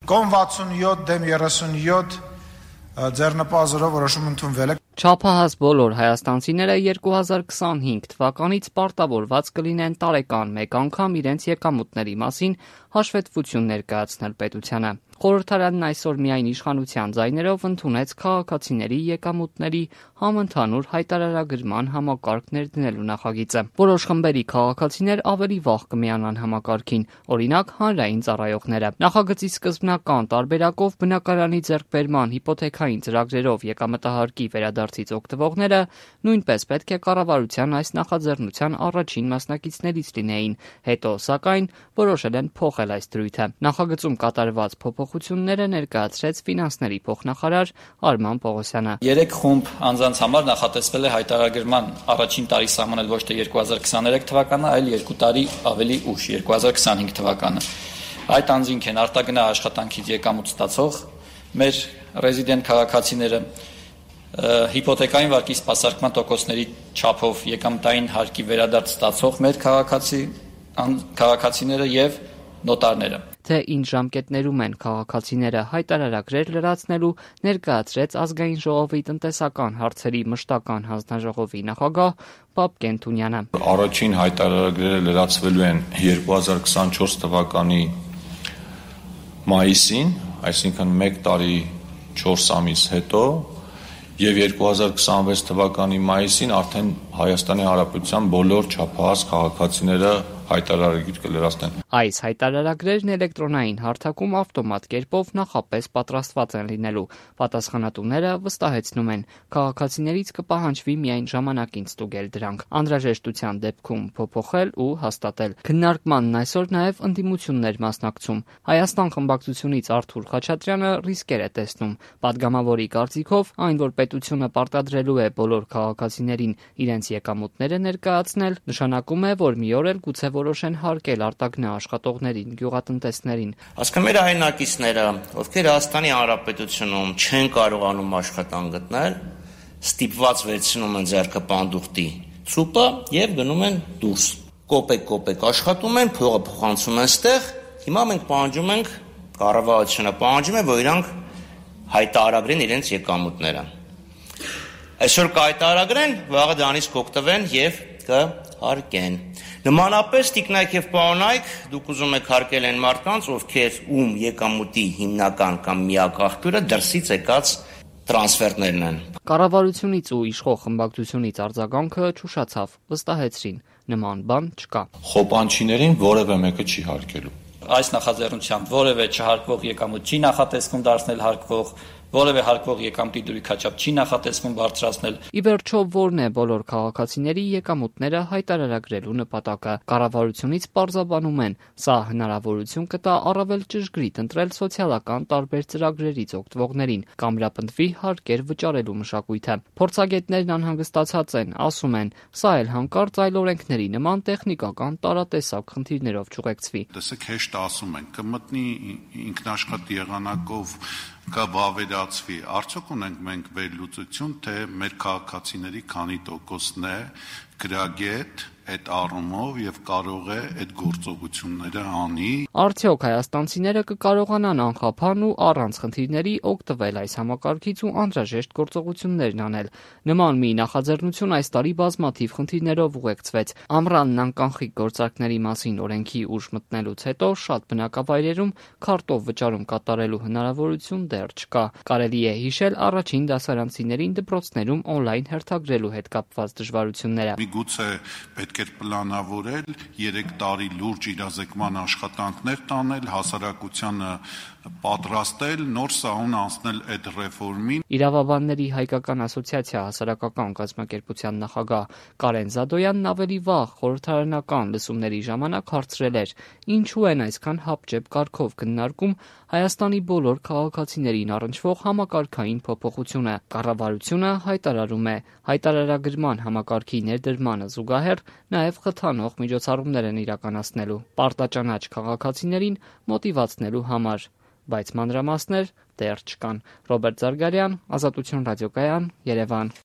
Կոմ 67 դեմ 37 ձեռնպազորով որոշում ընդունվել է։ Չափահաս բոլոր հայաստանցիները 2025 թվականից պարտավորված կլինեն տարեկան մեկ անգամ իրենց եկամուտների մասին հաշվետվություն ներկայացնել պետությանը։ Խորհրդարանն այսօր միայն իշխանության ձայներով ընդունեց քաղաքացիների եկամուտների համընդհանուր հայտարարագրման համակարգ ներդնելու նախագիծը։ Որոշ խմբերի քաղաքացիներ ավելի վաղ կմիանան համակարգին, օրինակ հանրային ծառայողները։ Նախագծի սկզբնական տարբերակով բնակարանի ձեռքբերման հիպոթեքային ծրագրերով եկամտահարկի վերադարձից օգտվողները նույնպես պետք է կառավարության այս նախաձեռնության առաջին մասնակիցներից լինեին, հետո սակայն որոշել են փոխել այս դրույթը։ Նախագծում կատարված փոփոխությունները ներկայացրեց ֆինանսների փոխնախարար Արման Պողոսյանը։ 3 խումբ անձանց համար նախատեսվել է հայտարարագրման առաջին տարի սահմանել ոչ թե 2023 թվականը, այլ 2 տարի ավելի ուշ 2025 թվականը։ Այդ անձինք են արտագնա աշխատանքից եկամուտ ստացող մեր ռեզիդենտ քաղաքացիները, հիպոթեկային վարկի սպասարկման տոկոսների չափով եկամտային հարկի վերադարձ ստացող մեր քաղաքացիները եւ նոտարները։ Թե ինչ ժամկետներում են քաղաքացիները հայտարարագրեր լրացնելու, ներկայացրեց Ազգային ժողովի տնտեսական հարցերի մշտական հանձնաժողովի նախագահ Պապկեն Թունյանը։ Առաջին հայտարարագրերը լրացվելու են 2024 թվականի մայիսին, այսինքն 1 տարի 4 ամիս հետո, եւ 2026 թվականի մայիսին արդեն Հայաստանի Հանրապետության բոլոր չափահաս քաղաքացիները հայտարարագիր կլրացնեն։ Այս հայտարարագրերն էլեկտրոնային հարթակում ավտոմատ կերպով նախապես պատրաստված են լինելու։ Պատասխանատուները վստահեցնում են, քաղաքացիներից կպահանջվի միայն ժամանակին ստուգել դրանք, անհրաժեշտության դեպքում փոփոխել ու հաստատել։ Քննարկմանն այսօր նաև ընդդիմություններ մասնակցում։ Հայաստան խմբակցությունից Արթուր Խաչատրյանը ռիսկեր է տեսնում։ Պատգամավորի կարծիքով, այն որ պետությունը պարտադրելու է բոլոր քաղաքացիներին իրենց եկամուտները ներկայացնել, նշանակում է, որ մի օր էլ գուցե որոշեն հարկել արտագնա աշխատողներին, գյուղատնտեսներին։ Ասկա մեր հայրենակիցները, ովքեր Հայաստանի Հանրապետությունում չեն կարողանում աշխատանք գտնել, ստիպված վերցնում են ձեռքը պանդուխտի ցուպը եւ գնում են դուրս։ Կոպեկ աշխատում են, փողը փոխանցում են ստեղ։ Հիմա մենք պահանջում ենք, կառավարությունը պահանջում է, որ իրանք հայտարարեն իրենց եկամուտները։ Այսօր կհայտարարեն, վաղը դրանից կօգտվեն եւ կհարկեն։ Նմանապես տիկնայք եւ պարոնայք, դուք ուզում եք հարկել այն մարդկանց, ովքեր ում եկամուտի հիմնական կամ միակ աղբյուրը դրսից եկած տրանսֆերտներն են։ Կառավարությունից ու իշխող խմբակցությունից արձագանքը չուշացավ, վստահեցրին, նման բան չկա։ Խոպանչիներին որևէ մեկը չի հարկելու։ Այս նախաձեռնությամբ որևէ չհարկվող եկամուտ չի նախատեսվում դարձնել հարկվող, որևէ հարկվող եկամտի դրույքաչափ չի նախատեսվում բարձրացնել։ Ի վերջո, որն է բոլոր քաղաքացիների եկամուտները հայտարարագրելու նպատակը։ Կառավարությունից պարզաբանում են, սա հնարավորություն կտա առավել ճշգրիտ ընտրել սոցիալական տարբեր ծրագրերից օգտվողներին, կամրապնդվի հարկեր վճարելու մշակույթը։ Փորձագետներն անհանգստացած են, ասում են, սա էլ հանկարծ այլ օրենքների նման տեխնիկական տարատեսակ խնդիրներով չուղեկցվի։ Տեսեք, հեշտ ասում են, կմտնի ինքնաշխատ եղանակով կվավերացվի, արդյոք ունենք մենք վերլուծություն, թե մեր քաղաքացիների քանի տոկոսն է գրագետ այդ առումով եւ կարող է այդ գործողությունները անի։ Արդյոք հայաստանցիները կկարողանան անխափան ու առանց խնդիրների օգտվել այս համակարգից ու անհրաժեշտ գործողություններն անել։ Նման մի նախաձեռնություն այս տարի բազմաթիվ խնդիրներով ուղեկցվեց։ Ամռանն անկանխիկ գործարքների մասին օրենքի ուժ մտնելուց հետո շատ բնակավայրերում քարտով վճարում կատարելու հնարավորություն դեռ չկա։ Կարելի է հիշել առաջին դասարանցիներին դպրոցներում օնլայն հերթագրելու հետ կապված դժվարությունները։ Միգուցե պետք է պլանավորել 3 տարի լուրջ իրազեկման աշխատանքներ տանել, հասարակությանը պատրաստել, նոր սահուն անցնել այդ ռեֆորմին։ Իրավաբանների հայկական ասոցիացիա հասարակական կազմակերպության նախագահ Կարեն Զադոյանն ավելի վաղ խորհրդարանական լսումների ժամանակ հարցրել էր. ինչու են այսքան հապճեպ կարգով քննարկում Հայաստանի բոլոր քաղաքացիներին առնչվող համակարգային փոփոխությունը։ Կառավարությունը հայտարարում է, հայտարարագրման համակարգի ներդրմանը զուգահեռ նաև խթանող միջոցառումներ են իրականացնելու պարտաճանաչ քաղաքացիներին մոտիվացնելու համար, բայց մանրամասներ դեռ չկան։ Ռոբերտ Զարգարյան, Ազատություն ռադիոկայան, Երևան։